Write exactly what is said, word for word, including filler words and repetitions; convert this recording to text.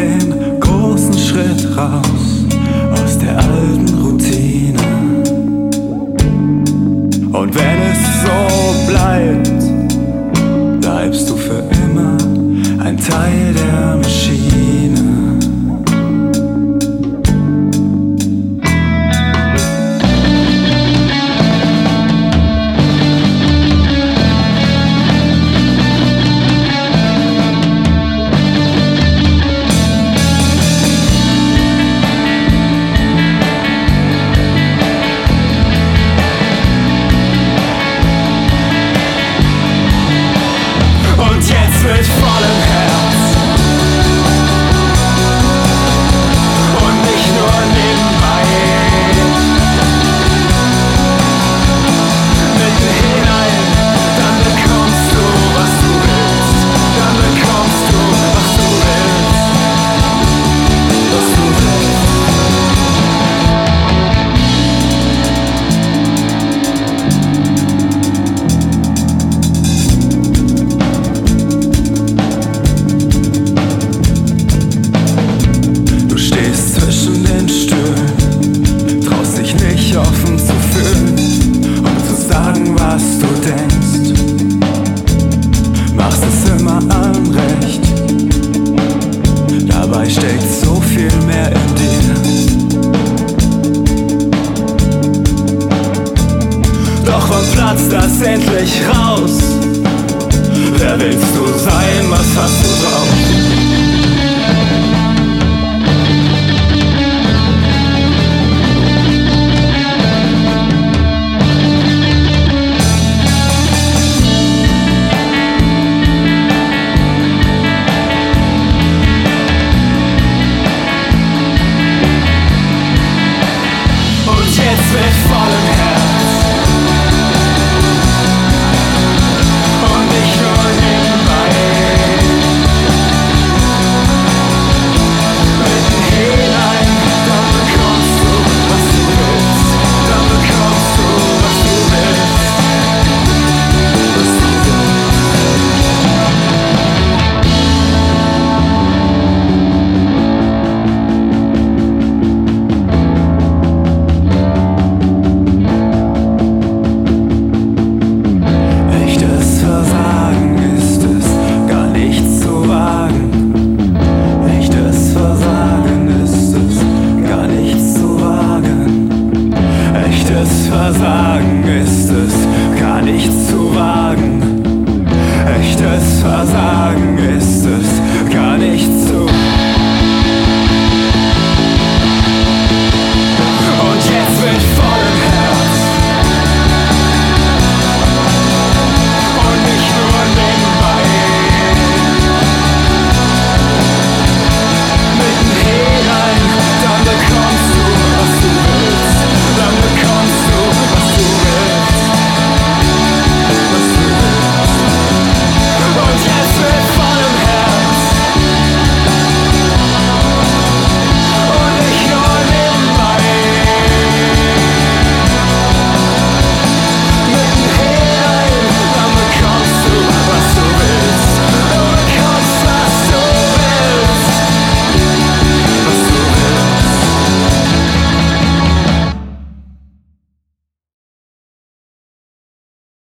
den großen Schritt raus aus der alten Routine. Und wenn es so bleibt, bleibst du für immer ein Teil der Maschine. Mit vollem Herz und nicht nur nebenbei, mitten hinein, dann bekommst du, was du willst, dann bekommst du, was du willst, was du willst. Offen zu fühlen und zu sagen, was du denkst. Machst es immer allen recht, dabei steckt so viel mehr in dir. Doch wann platzt das endlich raus? Wer willst du sein, was hast du drauf?